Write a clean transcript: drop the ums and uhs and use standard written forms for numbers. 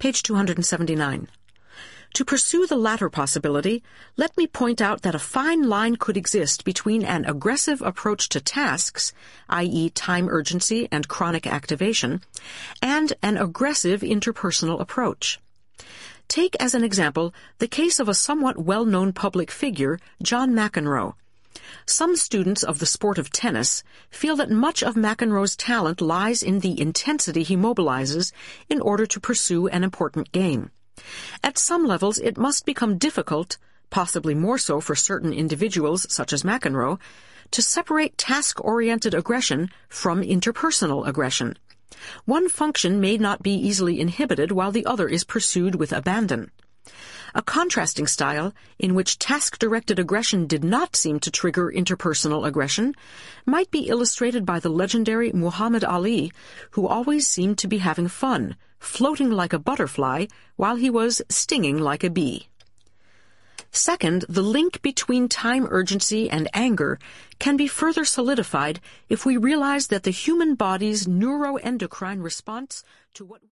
Page 279. To pursue the latter possibility, let me point out that a fine line could exist between an aggressive approach to tasks, i.e. time urgency and chronic activation, and an aggressive interpersonal approach. Take as an example the case of a somewhat well-known public figure, John McEnroe. Some students of the sport of tennis feel that much of McEnroe's talent lies in the intensity he mobilizes in order to pursue an important game. At some levels, it must become difficult, possibly more so for certain individuals such as McEnroe, to separate task-oriented aggression from interpersonal aggression. One function may not be easily inhibited while the other is pursued with abandon. A contrasting style, in which task-directed aggression did not seem to trigger interpersonal aggression, might be illustrated by the legendary Muhammad Ali, who always seemed to be having fun, floating like a butterfly while he was stinging like a bee. Second, the link between time urgency and anger can be further solidified if we realize that the human body's neuroendocrine response to what